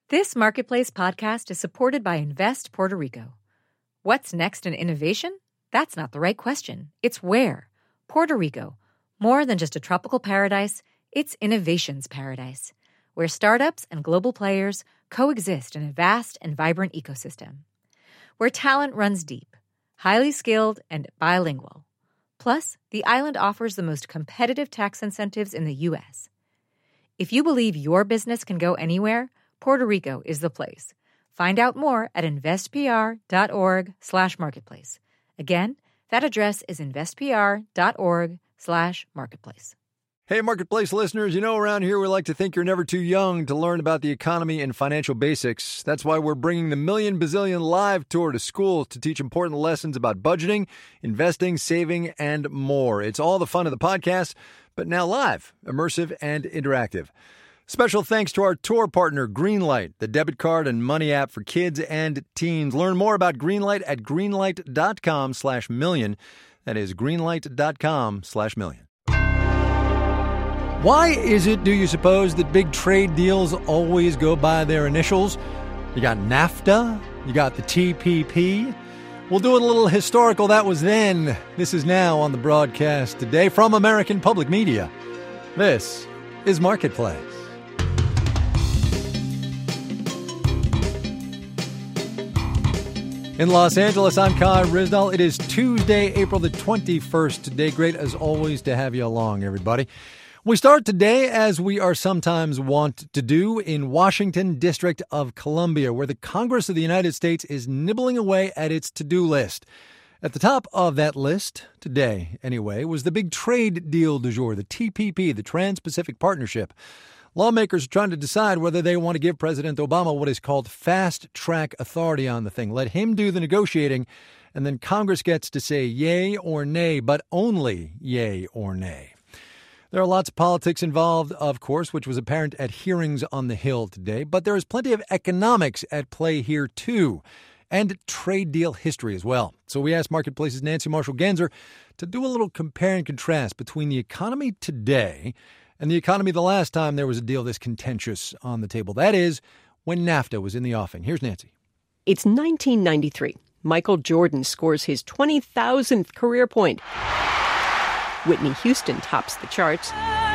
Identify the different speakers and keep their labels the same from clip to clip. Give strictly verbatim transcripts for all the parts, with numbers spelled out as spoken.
Speaker 1: This Marketplace podcast is supported by Invest Puerto Rico. What's next in innovation? That's not the right question. It's where. Puerto Rico. More than just a tropical paradise, it's innovation's paradise, where startups and global players coexist in a vast and vibrant ecosystem. Where talent runs deep, highly skilled, and bilingual. Plus, the island offers the most competitive tax incentives in the U S. If you believe your business can go anywhere, Puerto Rico is the place. Find out more at investpr.org slash marketplace. Again, that address is investpr.org slash marketplace.
Speaker 2: Hey, Marketplace listeners, you know around here we like to think you're never too young to learn about the economy and financial basics. That's why we're bringing the Million Bazillion Live Tour to schools to teach important lessons about budgeting, investing, saving, and more. It's all the fun of the podcast, but now live, immersive, and interactive. Special thanks to our tour partner, Greenlight, the debit card and money app for kids and teens. Learn more about Greenlight at greenlight.com slash million. That is greenlight.com slash million. Why is it, do you suppose, that big trade deals always go by their initials? You got NAFTA, you got the T P P. We'll do it a little historical. That was then. This is now on the broadcast today from American Public Media. This is Marketplace. In Los Angeles, I'm Kai Ryssdal. It is Tuesday, April the twenty-first today. Great, as always, to have you along, everybody. We start today, as we are sometimes wont to do, in Washington, District of Columbia, where the Congress of the United States is nibbling away at its to-do list. At the top of that list, today anyway, was the big trade deal du jour, the T P P, the Trans-Pacific Partnership. Lawmakers are trying to decide whether they want to give President Obama what is called fast-track authority on the thing. Let him do the negotiating, and then Congress gets to say yay or nay, but only yay or nay. There are lots of politics involved, of course, which was apparent at hearings on the Hill today, but there is plenty of economics at play here, too, and trade deal history as well. So we asked Marketplace's Nancy Marshall-Genzer to do a little compare and contrast between the economy today and the economy the last time there was a deal this contentious on the table. That is, when NAFTA was in the offing. Here's Nancy.
Speaker 3: It's nineteen ninety-three. Michael Jordan scores his twenty thousandth career point. Whitney Houston tops the charts.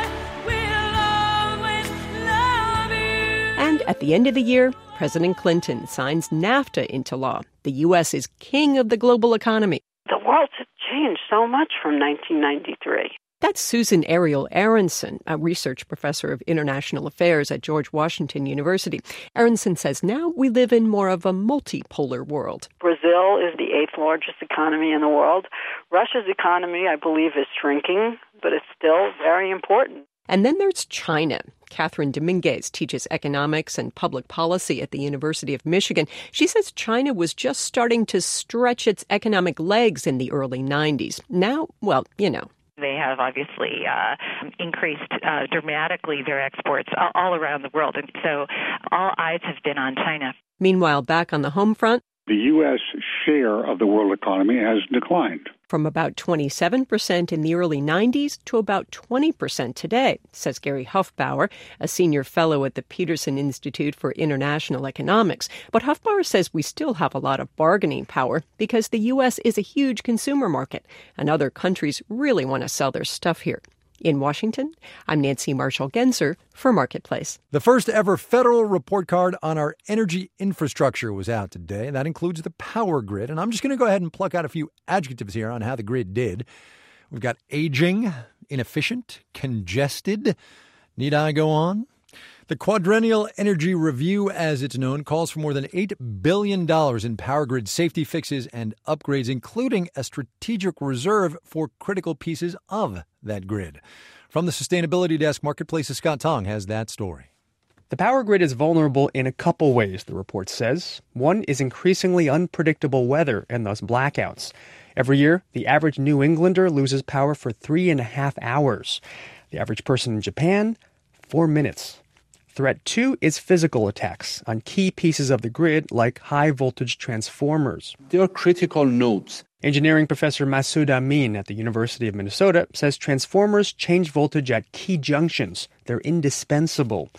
Speaker 3: And at the end of the year, President Clinton signs NAFTA into law. The U S is king of the global economy.
Speaker 4: The world has changed so much from nineteen ninety-three.
Speaker 3: That's Susan Ariel Aronson, a research professor of international affairs at George Washington University. Aronson says now we live in more of a multipolar world.
Speaker 4: Brazil is the eighth largest economy in the world. Russia's economy, I believe, is shrinking, but it's still very important.
Speaker 3: And then there's China. Catherine Dominguez teaches economics and public policy at the University of Michigan. She says China was just starting to stretch its economic legs in the early nineties. Now, well, you know.
Speaker 5: They have obviously uh, increased uh, dramatically their exports all, all around the world. And so all eyes have been on China.
Speaker 3: Meanwhile, back on the home front,
Speaker 6: the U S share of the world economy has declined.
Speaker 3: From about twenty-seven percent in the early nineties to about twenty percent today, says Gary Huffbauer, a senior fellow at the Peterson Institute for International Economics. But Huffbauer says we still have a lot of bargaining power because the U S is a huge consumer market and other countries really want to sell their stuff here. In Washington, I'm Nancy Marshall-Genzer for Marketplace.
Speaker 2: The first ever federal report card on our energy infrastructure was out today. That includes the power grid. And I'm just going to go ahead and pluck out a few adjectives here on how the grid did. We've got aging, inefficient, congested. Need I go on? The Quadrennial Energy Review, as it's known, calls for more than eight billion dollars in power grid safety fixes and upgrades, including a strategic reserve for critical pieces of that grid. From the Sustainability Desk, Marketplace's Scott Tong has that story.
Speaker 7: The power grid is vulnerable in a couple ways, the report says. One is increasingly unpredictable weather and thus blackouts. Every year, the average New Englander loses power for three and a half hours. The average person in Japan, four minutes. Threat two is physical attacks on key pieces of the grid like high-voltage transformers.
Speaker 8: They are critical nodes.
Speaker 7: Engineering professor Masoud Amin at the University of Minnesota says transformers change voltage at key junctions. They're indispensable.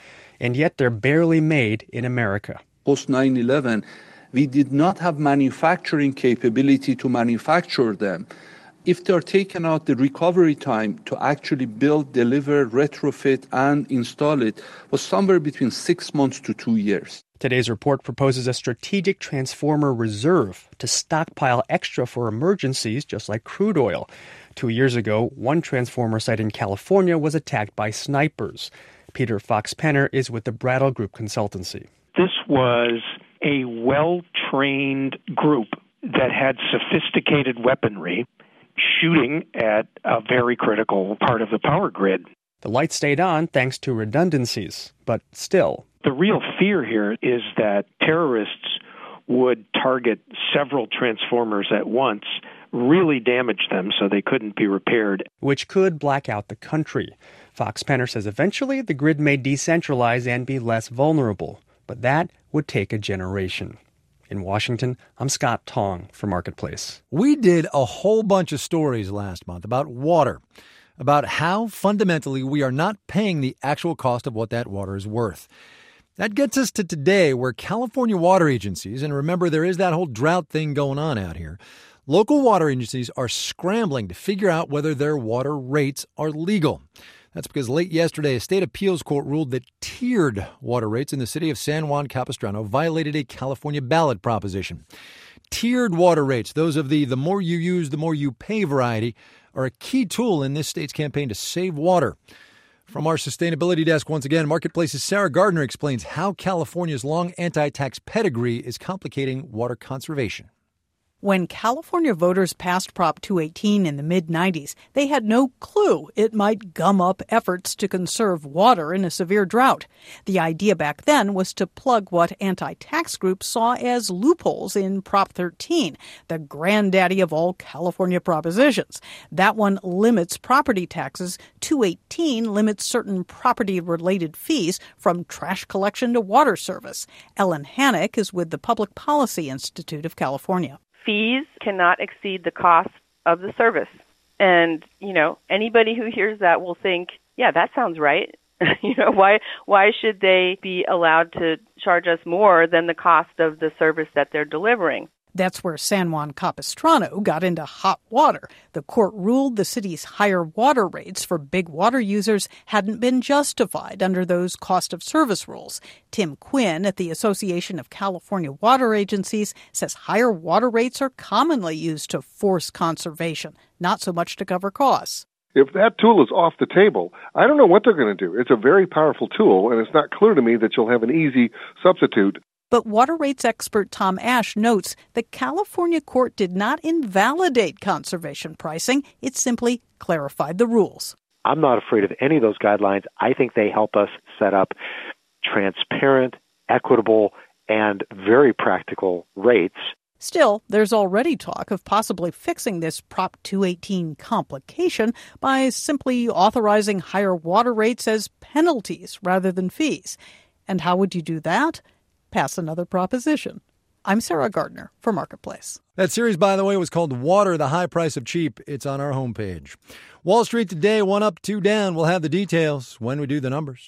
Speaker 7: and yet they're barely made in America.
Speaker 8: Post nine eleven, we did not have manufacturing capability to manufacture them. If they're taken out, the recovery time to actually build, deliver, retrofit, and install it was somewhere between six months to two years.
Speaker 7: Today's report proposes a strategic transformer reserve to stockpile extra for emergencies, just like crude oil. Two years ago, one transformer site in California was attacked by snipers. Peter Fox-Penner is with the Brattle Group Consultancy.
Speaker 9: This was a well-trained group that had sophisticated weaponry shooting at a very critical part of the power grid.
Speaker 7: The lights stayed on thanks to redundancies, but still.
Speaker 9: The real fear here is that terrorists would target several transformers at once, really damage them so they couldn't be repaired.
Speaker 7: Which could black out the country. Fox-Penner says eventually the grid may decentralize and be less vulnerable, but that would take a generation. In Washington, I'm Scott Tong for Marketplace.
Speaker 2: We did a whole bunch of stories last month about water, about how fundamentally we are not paying the actual cost of what that water is worth. That gets us to today, where California water agencies, and remember there is that whole drought thing going on out here, local water agencies are scrambling to figure out whether their water rates are legal. That's because late yesterday, a state appeals court ruled that tiered water rates in the city of San Juan Capistrano violated a California ballot proposition. Tiered water rates, those of the the more you use, the more you pay variety, are a key tool in this state's campaign to save water. From our sustainability desk, once again, Marketplace's Sarah Gardner explains how California's long anti-tax pedigree is complicating water conservation.
Speaker 10: When California voters passed Prop two eighteen in the mid nineties, they had no clue it might gum up efforts to conserve water in a severe drought. The idea back then was to plug what anti-tax groups saw as loopholes in Prop thirteen, the granddaddy of all California propositions. That one limits property taxes. two eighteen limits certain property-related fees from trash collection to water service. Ellen Hannock is with the Public Policy Institute of California.
Speaker 11: Fees cannot exceed the cost of the service. And, you know, anybody who hears that will think, yeah, that sounds right. you know, why why should they be allowed to charge us more than the cost of the service that they're delivering?
Speaker 10: That's where San Juan Capistrano got into hot water. The court ruled the city's higher water rates for big water users hadn't been justified under those cost of service rules. Tim Quinn at the Association of California Water Agencies says higher water rates are commonly used to force conservation, not so much to cover costs.
Speaker 12: If that tool is off the table, I don't know what they're going to do. It's a very powerful tool, and it's not clear to me that you'll have an easy substitute.
Speaker 10: But water rates expert Tom Ash notes the California court did not invalidate conservation pricing. It simply clarified the rules.
Speaker 13: I'm not afraid of any of those guidelines. I think they help us set up transparent, equitable, and very practical rates.
Speaker 10: Still, there's already talk of possibly fixing this Prop two eighteen complication by simply authorizing higher water rates as penalties rather than fees. And how would you do that? Pass another proposition. I'm Sarah Gardner for Marketplace.
Speaker 2: That series, by the way, was called Water, the High Price of Cheap. It's on our homepage. Wall Street today, one up, two down. We'll have the details when we do the numbers.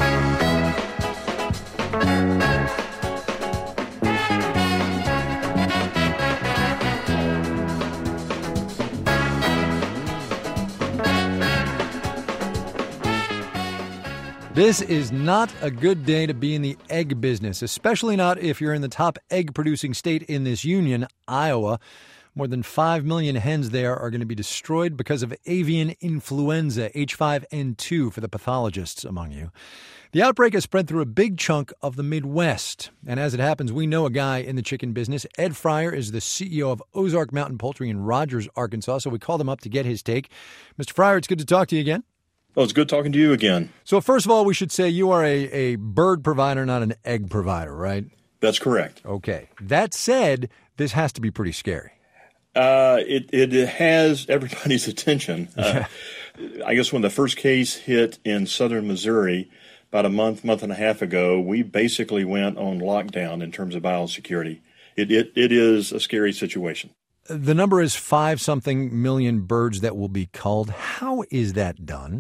Speaker 2: This is not a good day to be in the egg business, especially not if you're in the top egg-producing state in this union, Iowa. More than five million hens there are going to be destroyed because of avian influenza, H five N two for the pathologists among you. The outbreak has spread through a big chunk of the Midwest. And as it happens, we know a guy in the chicken business. Ed Fryer is the C E O of Ozark Mountain Poultry in Rogers, Arkansas, so we called him up to get his take. Mister Fryer, it's good to talk to you again.
Speaker 14: Oh, it's good talking to you again.
Speaker 2: So first of all, we should say you are a, a bird provider, not an egg provider, right?
Speaker 14: That's correct.
Speaker 2: Okay. That said, this has to be pretty scary.
Speaker 14: Uh, it, it has everybody's attention. Uh, I guess when the first case hit in southern Missouri about a month, month and a half ago, we basically went on lockdown in terms of biosecurity. It, it, it is a scary situation.
Speaker 2: The number is five-something million birds that will be culled. How is that done?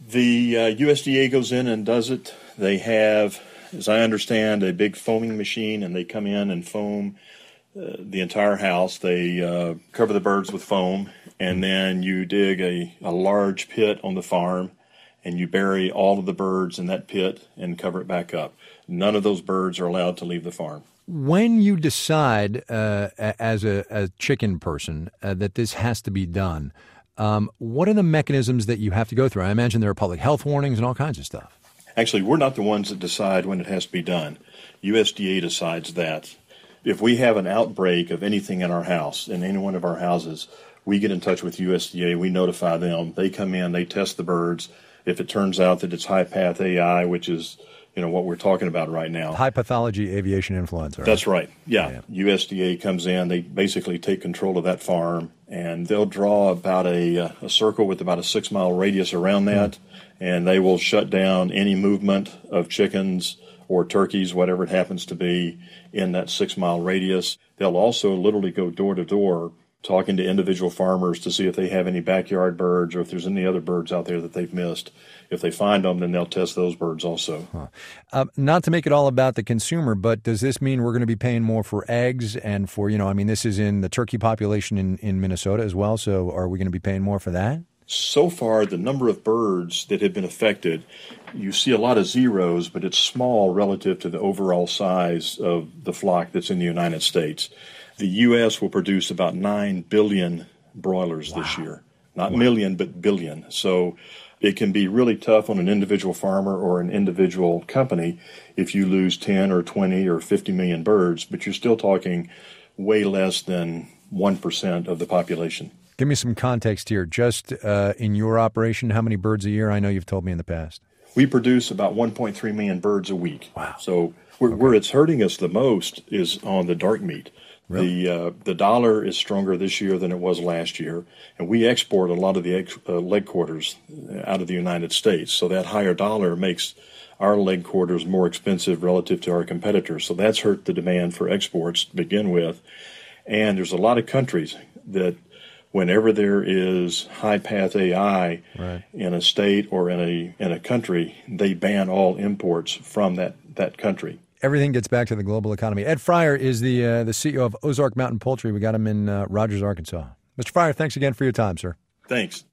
Speaker 14: The uh, U S D A goes in and does it. They have, as I understand, a big foaming machine, and they come in and foam uh, the entire house. They uh, cover the birds with foam, and then you dig a, a large pit on the farm, and you bury all of the birds in that pit and cover it back up. None of those birds are allowed to leave the farm.
Speaker 2: When you decide uh, as a, a chicken person uh, that this has to be done, um, what are the mechanisms that you have to go through? I imagine there are public health warnings and all kinds of stuff.
Speaker 14: Actually, we're not the ones that decide when it has to be done. U S D A decides that. If we have an outbreak of anything in our house, in any one of our houses, we get in touch with U S D A, we notify them, they come in, they test the birds. If it turns out that it's high path A I, which is you know what we're talking about right now.
Speaker 2: High pathology aviation influenza. Right?
Speaker 14: That's right. Yeah.
Speaker 2: yeah.
Speaker 14: U S D A comes in. They basically take control of that farm, and they'll draw about a, a circle with about a six-mile radius around that, mm. and they will shut down any movement of chickens or turkeys, whatever it happens to be, in that six-mile radius. They'll also literally go door to door talking to individual farmers to see if they have any backyard birds or if there's any other birds out there that they've missed. If they find them, then they'll test those birds also.
Speaker 2: Huh. Uh, not to make it all about the consumer, but does this mean we're going to be paying more for eggs and for, you know, I mean, this is in the turkey population in, in Minnesota as well, so are we going to be paying more for that?
Speaker 14: So far, the number of birds that have been affected, you see a lot of zeros, but it's small relative to the overall size of the flock that's in the United States. The U S will produce about nine billion broilers wow. this year. Not wow. million, but billion. So it can be really tough on an individual farmer or an individual company if you lose ten or twenty or fifty million birds, but you're still talking way less than one percent of the population.
Speaker 2: Give me some context here. Just uh, in your operation, how many birds a year? I know you've told me in the past.
Speaker 14: We produce about one point three million birds a week.
Speaker 2: Wow.
Speaker 14: So where, okay. where it's hurting us the most is on the dark meat. Really? The uh, the dollar is stronger this year than it was last year, and we export a lot of the ex- uh, leg quarters out of the United States. So that higher dollar makes our leg quarters more expensive relative to our competitors. So that's hurt the demand for exports to begin with. And there's a lot of countries that whenever there is high path A I right. in a state or in a in a country, they ban all imports from that, that country.
Speaker 2: Everything gets back to the global economy. Ed Fryer is the uh, the C E O of Ozark Mountain Poultry. We got him in uh, Rogers, Arkansas. Mister Fryer, thanks again for your time, sir.
Speaker 14: Thanks.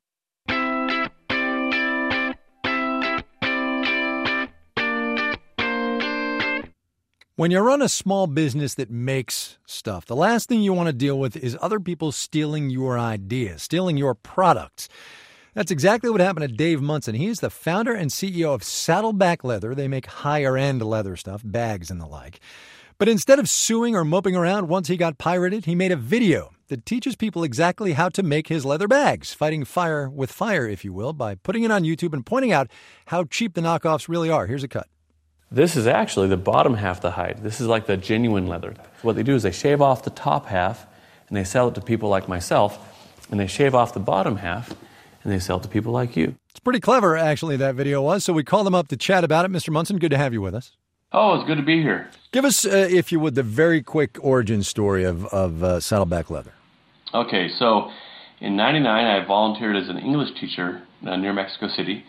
Speaker 2: When you run a small business that makes stuff, the last thing you want to deal with is other people stealing your ideas, stealing your products. That's exactly what happened to Dave Munson. He is the founder and C E O of Saddleback Leather. They make higher-end leather stuff, bags and the like. But instead of suing or moping around once he got pirated, he made a video that teaches people exactly how to make his leather bags, fighting fire with fire, if you will, by putting it on YouTube and pointing out how cheap the knockoffs really are. Here's a cut.
Speaker 15: This is actually the bottom half of the hide. This is like the genuine leather. What they do is they shave off the top half, and they sell it to people like myself, and they shave off the bottom half, and they sell it to people like you.
Speaker 2: It's pretty clever, actually, that video was, so we called him up to chat about it. Mister Munson, good to have you with us.
Speaker 15: Oh, it's good to be here.
Speaker 2: Give us, uh, if you would, the very quick origin story of, of uh, Saddleback Leather.
Speaker 15: Okay, so in ninety-nine, I volunteered as an English teacher uh, near Mexico City,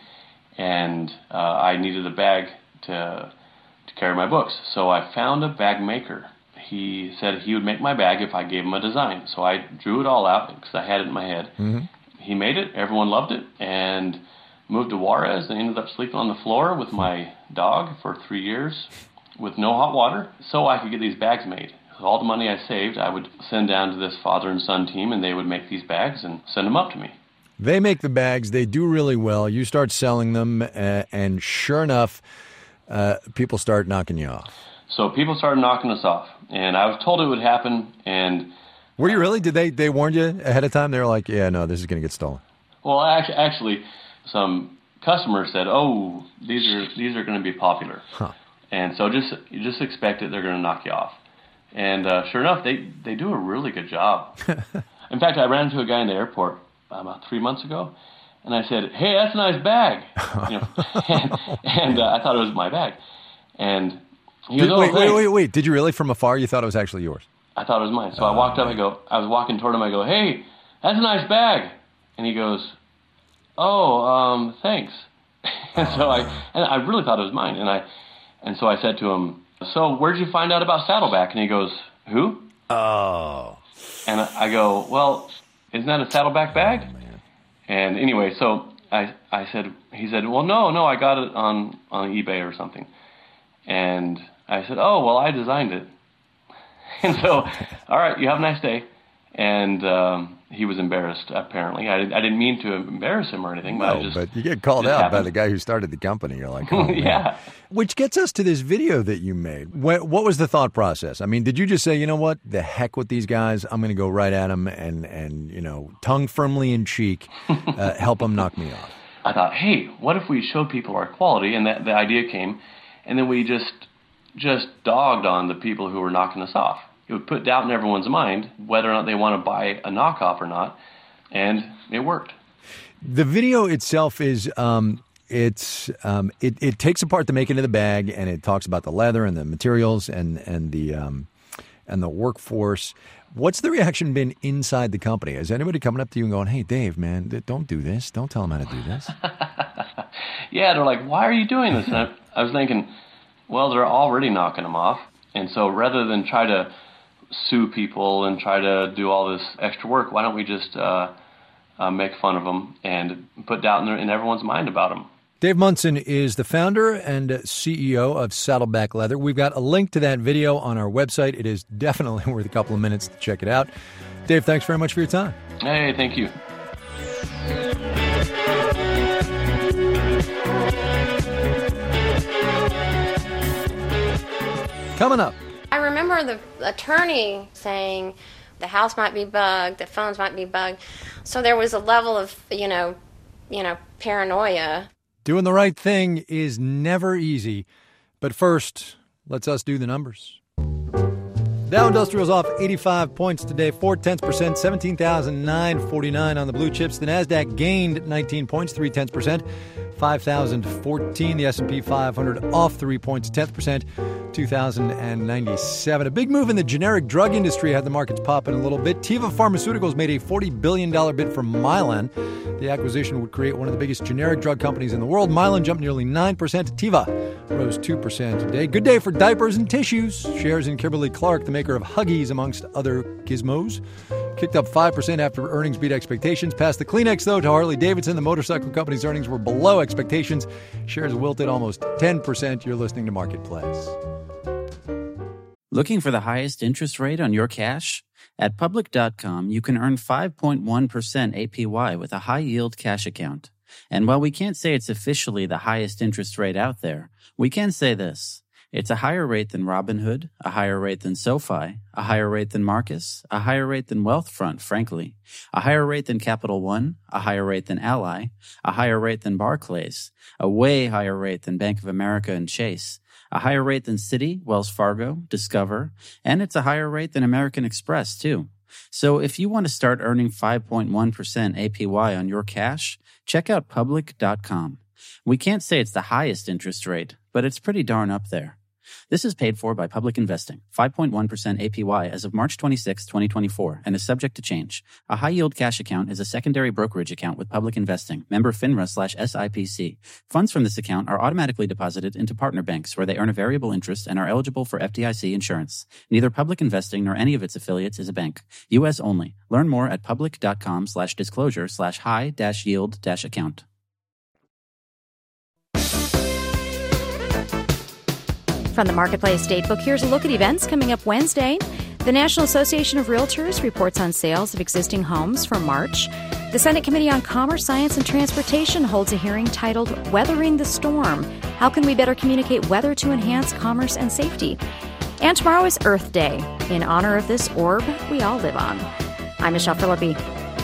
Speaker 15: and uh, I needed a bag to, to carry my books. So I found a bag maker. He said he would make my bag if I gave him a design. So I drew it all out because I had it in my head. Mm-hmm. He made it, everyone loved it, and moved to Juarez and ended up sleeping on the floor with my dog for three years with no hot water so I could get these bags made. So all the money I saved, I would send down to this father and son team, and they would make these bags and send them up to me.
Speaker 2: They make the bags. They do really well. You start selling them, uh, and sure enough, uh, people start knocking you off.
Speaker 15: So people started knocking us off, and I was told it would happen, and...
Speaker 2: Were you really? Did they, they warn you ahead of time? They were like, yeah, no, this is going to get stolen.
Speaker 15: Well, actually, actually, some customers said, oh, these are these are going to be popular. Huh. And so just you just expect it, they're going to knock you off. And uh, sure enough, they, they do a really good job. In fact, I ran into a guy in the airport about three months ago, and I said, hey, that's a nice bag. You know, and and uh, I thought it was my bag. And he goes,
Speaker 2: Did,
Speaker 15: oh,
Speaker 2: wait, wait, wait, wait. Did you really, from afar, you thought it was actually yours?
Speaker 15: I thought it was mine. So I walked up, I go, I was walking toward him, I go, hey, that's a nice bag. And he goes, oh, um, thanks. And so I and I really thought it was mine. And I and so I said to him, so where'd you find out about Saddleback? And he goes, who?
Speaker 2: Oh.
Speaker 15: And I go, well, isn't that a Saddleback bag? Oh, and anyway, so I I said, he said, well, no, no, I got it on, on eBay or something. And I said, oh, well, I designed it. And so, all right, you have a nice day. And um, he was embarrassed, apparently. I, I didn't mean to embarrass him or anything, but
Speaker 2: no,
Speaker 15: I just...
Speaker 2: but you get called out happened. by the guy who started the company. You're like, oh,
Speaker 15: yeah.
Speaker 2: Which gets us to this video that you made. What, what was the thought process? I mean, did you just say, you know what, the heck with these guys, I'm going to go right at them and, and, you know, tongue firmly in cheek, uh, help them knock me off?
Speaker 15: I thought, hey, what if we showed people our quality? And that the idea came, and then we just just dogged on the people who were knocking us off. It would put doubt in everyone's mind whether or not they want to buy a knockoff or not, and it worked.
Speaker 2: The video itself is um, it's um, it, it takes apart the making of the bag, and it talks about the leather and the materials and and the um, and the workforce. What's the reaction been inside the company? Is anybody coming up to you and going, "Hey, Dave, man, don't do this. Don't tell them how to do this"?
Speaker 15: Yeah, they're like, "Why are you doing this?" And I, I was thinking, well, they're already knocking them off, and so rather than try to sue people and try to do all this extra work, why don't we just uh, uh, make fun of them and put doubt in, their, in everyone's mind about them?
Speaker 2: Dave Munson is the founder and C E O of Saddleback Leather. We've got a link to that video on our website. It is definitely worth a couple of minutes to check it out. Dave, thanks very much for your time.
Speaker 15: Hey, thank you.
Speaker 2: Coming up.
Speaker 16: I remember the attorney saying the house might be bugged, the phones might be bugged. So there was a level of, you know, you know, paranoia.
Speaker 2: Doing the right thing is never easy. But first, let's us do the numbers. Dow Industrial's off eighty-five points today, four tenths percent, seventeen thousand nine hundred forty-nine on the blue chips. The Nasdaq gained nineteen points, three tenths percent, five thousand fourteen. The S and P five hundred off three points, tenth percent, two thousand ninety-seven. A big move in the generic drug industry had the markets popping a little bit. Teva Pharmaceuticals made a forty billion dollars bid for Mylan. The acquisition would create one of the biggest generic drug companies in the world. Mylan jumped nearly nine percent. Teva rose two percent today. Good day for diapers and tissues. Shares in Kimberly-Clark, the maker of Huggies, amongst other gizmos, kicked up five percent after earnings beat expectations. Past the Kleenex, though, to Harley-Davidson. The motorcycle company's earnings were below expectations. Shares wilted almost ten percent. You're listening to Marketplace.
Speaker 17: Looking for the highest interest rate on your cash? At Public dot com, you can earn five point one percent A P Y with a high-yield cash account. And while we can't say it's officially the highest interest rate out there, we can say this. It's a higher rate than Robinhood, a higher rate than SoFi, a higher rate than Marcus, a higher rate than Wealthfront, frankly, a higher rate than Capital One, a higher rate than Ally, a higher rate than Barclays, a way higher rate than Bank of America and Chase, a higher rate than Citi, Wells Fargo, Discover, and it's a higher rate than American Express, too. So if you want to start earning five point one percent A P Y on your cash, check out Public dot com. We can't say it's the highest interest rate, but it's pretty darn up there. This is paid for by Public Investing, five point one percent A P Y as of March twenty-sixth, twenty twenty-four, and is subject to change. A high-yield cash account is a secondary brokerage account with Public Investing, member FINRA slash S I P C. Funds from this account are automatically deposited into partner banks where they earn a variable interest and are eligible for F D I C insurance. Neither Public Investing nor any of its affiliates is a bank. U S only. Learn more at public dot com slash disclosure slash high dash yield dash account.
Speaker 18: From the Marketplace Datebook, here's a look at events coming up Wednesday. The National Association of Realtors reports on sales of existing homes for March. The Senate Committee on Commerce, Science, and Transportation holds a hearing titled Weathering the Storm. How can we better communicate weather to enhance commerce and safety? And tomorrow is Earth Day, in honor of this orb we all live on. I'm Michelle Philippi.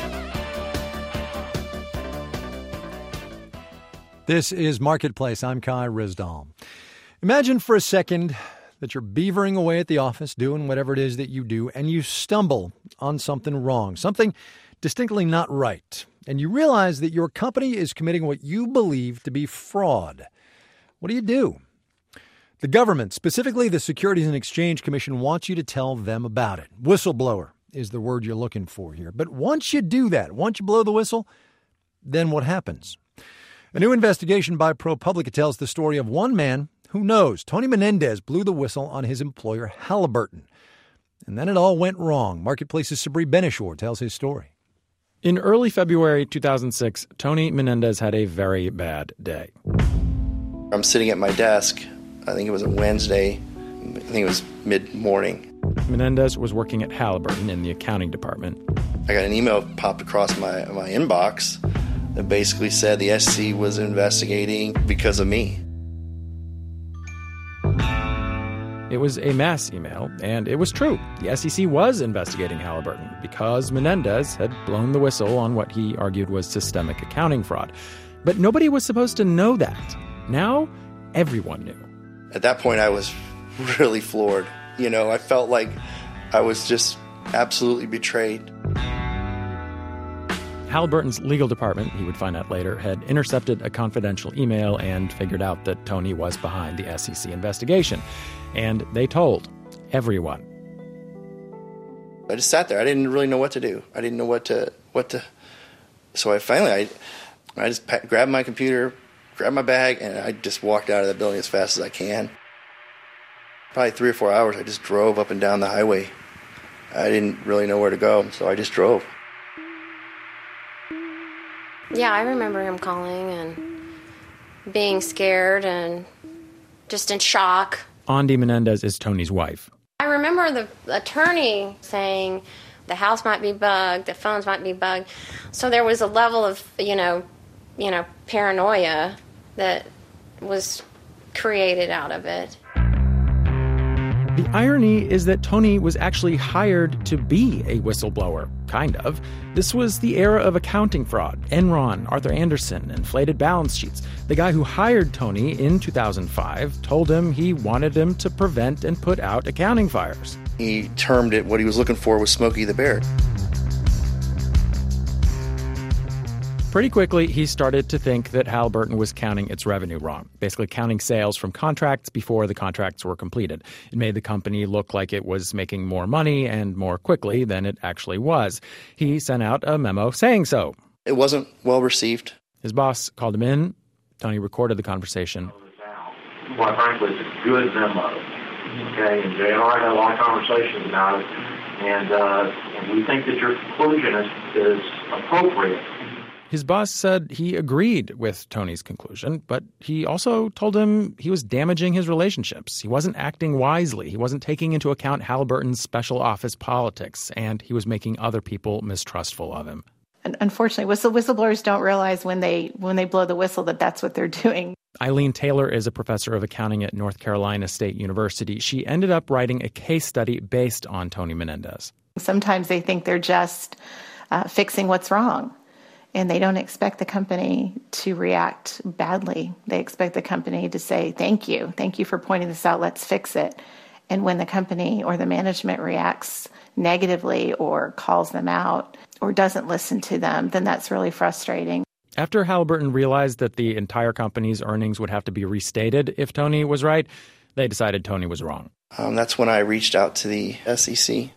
Speaker 2: This is Marketplace. I'm Kai Rizdal. Imagine for a second that you're beavering away at the office, doing whatever it is that you do, and you stumble on something wrong, something distinctly not right, and you realize that your company is committing what you believe to be fraud. What do you do? The government, specifically the Securities and Exchange Commission, wants you to tell them about it. Whistleblower is the word you're looking for here. But once you do that, once you blow the whistle, then what happens? A new investigation by ProPublica tells the story of one man who knows Tony Menendez blew the whistle on his employer Halliburton. And then it all went wrong. Marketplace's Sabri Benishore tells his story.
Speaker 19: In early February two thousand six, Tony Menendez had a very bad day.
Speaker 20: I'm sitting at my desk. I think it was a Wednesday. I think it was mid-morning.
Speaker 19: Menendez was working at Halliburton in the accounting department.
Speaker 20: I got an email popped across my, my inbox that basically said the S E C was investigating because of me.
Speaker 19: It was a mass email, and it was true. The S E C was investigating Halliburton because Menendez had blown the whistle on what he argued was systemic accounting fraud. But nobody was supposed to know that. Now, everyone knew.
Speaker 20: At that point, I was really floored. You know, I felt like I was just absolutely betrayed.
Speaker 19: Halliburton's legal department, he would find out later, had intercepted a confidential email and figured out that Tony was behind the S E C investigation. And they told everyone.
Speaker 20: I just sat there. I didn't really know what to do. I didn't know what to what to. So I finally, I, I just packed, grabbed my computer, grabbed my bag, and I just walked out of the building as fast as I can. Probably three or four hours, I just drove up and down the highway. I didn't really know where to go, so I just drove.
Speaker 16: Yeah, I remember him calling and being scared and just in shock.
Speaker 19: Andi Menendez is Tony's wife.
Speaker 16: I remember the attorney saying the house might be bugged, the phones might be bugged. So there was a level of, you know, you know, paranoia that was created out of it.
Speaker 19: The irony is that Tony was actually hired to be a whistleblower, kind of. This was the era of accounting fraud. Enron, Arthur Andersen, inflated balance sheets. The guy who hired Tony in two thousand five told him he wanted him to prevent and put out accounting fires.
Speaker 20: He termed it, what he was looking for was Smokey the Bear.
Speaker 19: Pretty quickly, he started to think that Halliburton was counting its revenue wrong, basically counting sales from contracts before the contracts were completed. It made the company look like it was making more money and more quickly than it actually was. He sent out a memo saying so.
Speaker 20: It wasn't well received.
Speaker 19: His boss called him in. Tony recorded the conversation.
Speaker 21: Quite frankly, it's a good memo. Okay, and J R had a lot of conversations about it, and, uh, and we think that your conclusion is, is appropriate.
Speaker 19: His boss said he agreed with Tony's conclusion, but he also told him he was damaging his relationships. He wasn't acting wisely. He wasn't taking into account Halliburton's special office politics, and he was making other people mistrustful of him.
Speaker 22: And unfortunately, whistle whistleblowers don't realize when they when they blow the whistle that that's what they're doing.
Speaker 19: Eileen Taylor is a professor of accounting at North Carolina State University. She ended up writing a case study based on Tony Menendez.
Speaker 22: Sometimes they think they're just uh, fixing what's wrong. And they don't expect the company to react badly. They expect the company to say, thank you. Thank you for pointing this out. Let's fix it. And when the company or the management reacts negatively or calls them out or doesn't listen to them, then that's really frustrating.
Speaker 19: After Halliburton realized that the entire company's earnings would have to be restated if Tony was right, they decided Tony was wrong.
Speaker 20: Um, that's when I reached out to the S E C.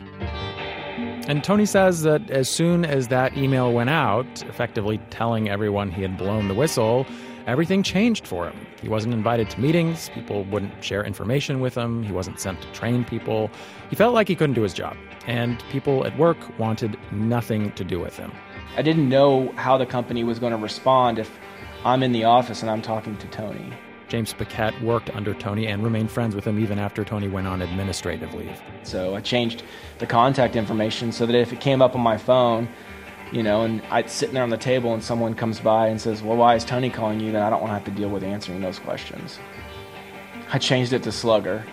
Speaker 19: And Tony says that as soon as that email went out, effectively telling everyone he had blown the whistle, everything changed for him. He wasn't invited to meetings. People wouldn't share information with him. He wasn't sent to train people. He felt like he couldn't do his job. And people at work wanted nothing to do with him.
Speaker 23: I didn't know how the company was going to respond if I'm in the office and I'm talking to Tony.
Speaker 19: James Paquette worked under Tony and remained friends with him even after Tony went on administrative leave.
Speaker 23: So I changed the contact information so that if it came up on my phone, you know, and I'd sitting there on the table and someone comes by and says, well, why is Tony calling you? Then I don't want to have to deal with answering those questions. I changed it to Slugger.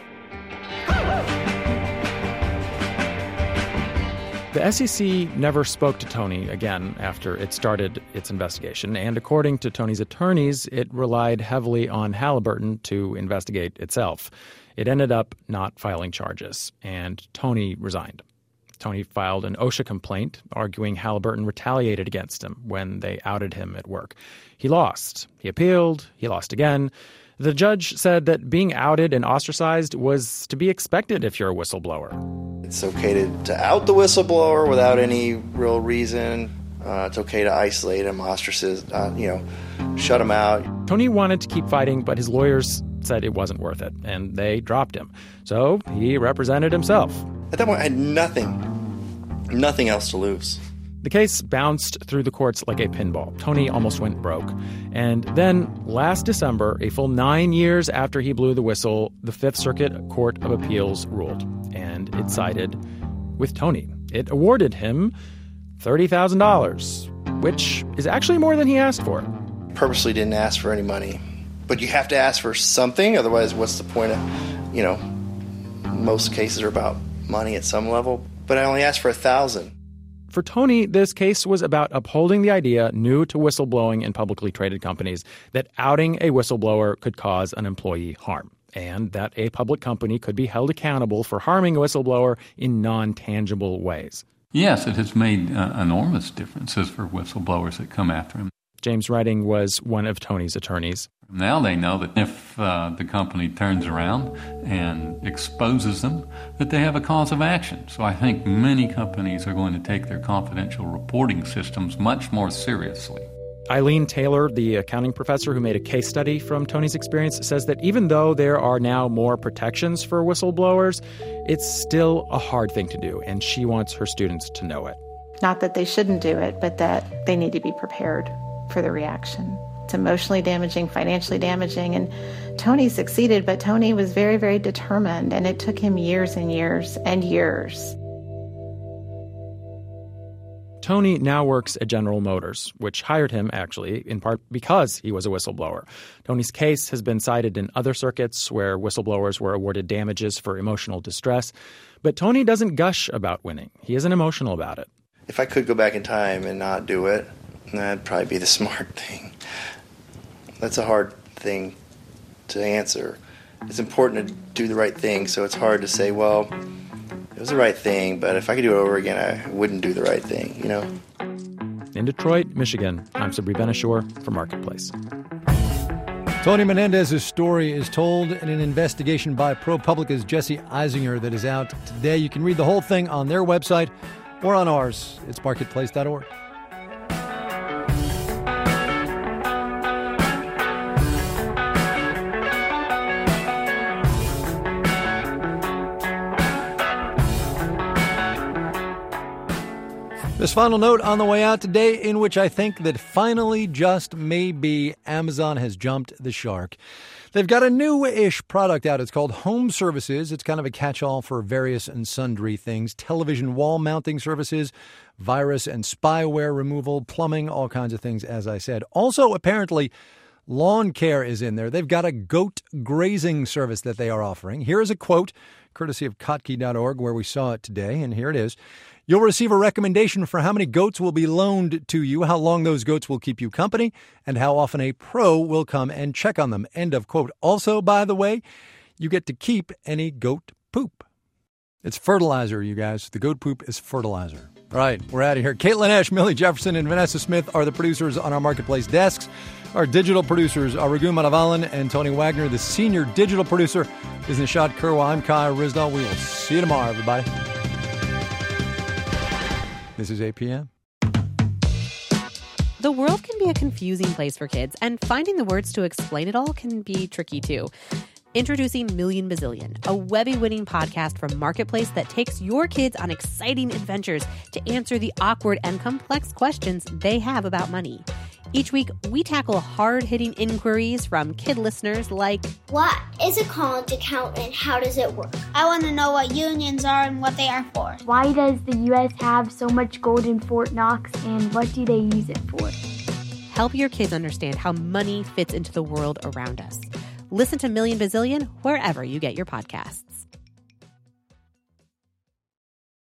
Speaker 19: The S E C never spoke to Tony again after it started its investigation, and according to Tony's attorneys, it relied heavily on Halliburton to investigate itself. It ended up not filing charges, and Tony resigned. Tony filed an OSHA complaint arguing Halliburton retaliated against him when they outed him at work. He lost. He appealed. He lost again. The judge said that being outed and ostracized was to be expected if you're a whistleblower.
Speaker 20: It's okay to, to out the whistleblower without any real reason. Uh, it's okay to isolate them, ostracize, uh, you know, shut them out.
Speaker 19: Tony wanted to keep fighting, but his lawyers said it wasn't worth it, and they dropped him. So he represented himself.
Speaker 20: At that point, I had nothing, nothing else to lose.
Speaker 19: The case bounced through the courts like a pinball. Tony almost went broke. And then last December, a full nine years after he blew the whistle, the Fifth Circuit Court of Appeals ruled. And it sided with Tony. It awarded him thirty thousand dollars, which is actually more than he asked for.
Speaker 20: Purposely didn't ask for any money. But you have to ask for something, otherwise what's the point of, you know, most cases are about money at some level. But I only asked for a thousand.
Speaker 19: For Tony, this case was about upholding the idea new to whistleblowing in publicly traded companies that outing a whistleblower could cause an employee harm, and that a public company could be held accountable for harming a whistleblower in non-tangible ways.
Speaker 1: Yes, it has made uh, enormous differences for whistleblowers that come after him.
Speaker 19: James Redding was one of Tony's attorneys.
Speaker 1: Now they know that if uh, the company turns around and exposes them, that they have a cause of action. So I think many companies are going to take their confidential reporting systems much more seriously.
Speaker 19: Eileen Taylor, the accounting professor who made a case study from Tony's experience, says that even though there are now more protections for whistleblowers, it's still a hard thing to do, and she wants her students to know it.
Speaker 22: Not that they shouldn't do it, but that they need to be prepared for the reaction. It's emotionally damaging, financially damaging, and Tony succeeded, but Tony was very, very determined, and it took him years and years and years.
Speaker 19: Tony now works at General Motors, which hired him, actually, in part because he was a whistleblower. Tony's case has been cited in other circuits where whistleblowers were awarded damages for emotional distress. But Tony doesn't gush about winning. He isn't emotional about it.
Speaker 20: If I could go back in time and not do it, that'd probably be the smart thing. That's a hard thing to answer. It's important to do the right thing, so it's hard to say, well, it was the right thing, but if I could do it over again, I wouldn't do the right thing, you know?
Speaker 19: In Detroit, Michigan, I'm Sabri Ben-Achour for Marketplace.
Speaker 2: Tony Menendez's story is told in an investigation by ProPublica's Jesse Eisinger that is out today. You can read the whole thing on their website or on ours. It's marketplace dot org. This final note on the way out today, in which I think that finally, just maybe, Amazon has jumped the shark. They've got a new-ish product out. It's called Home Services. It's kind of a catch-all for various and sundry things. Television wall mounting services, virus and spyware removal, plumbing, all kinds of things, as I said. Also, apparently, lawn care is in there. They've got a goat grazing service that they are offering. Here is a quote, courtesy of Kottke dot org, where we saw it today, and here it is. You'll receive a recommendation for how many goats will be loaned to you, how long those goats will keep you company, and how often a pro will come and check on them. End of quote. Also, by the way, you get to keep any goat poop. It's fertilizer, you guys. The goat poop is fertilizer. All right, we're out of here. Caitlin Esch, Millie Jefferson, and Vanessa Smith are the producers on our Marketplace desks. Our digital producers are Raghu Madhavan and Tony Wagner. The senior digital producer is Nishat Kurwa. I'm Kai Rizdal. We will see you tomorrow, everybody. This is A P M.
Speaker 4: The world can be a confusing place for kids, and finding the words to explain it all can be tricky too. Introducing Million Bazillion, a Webby-winning podcast from Marketplace that takes your kids on exciting adventures to answer the awkward and complex questions they have about money. Each week, we tackle hard-hitting inquiries from kid listeners like,
Speaker 5: what is a college account and how does it work? I want to know what unions are and what they are for.
Speaker 24: Why does the U S have so much gold in Fort Knox and what do they use it for?
Speaker 4: Help your kids understand how money fits into the world around us. Listen to Million Bazillion wherever you get your podcasts.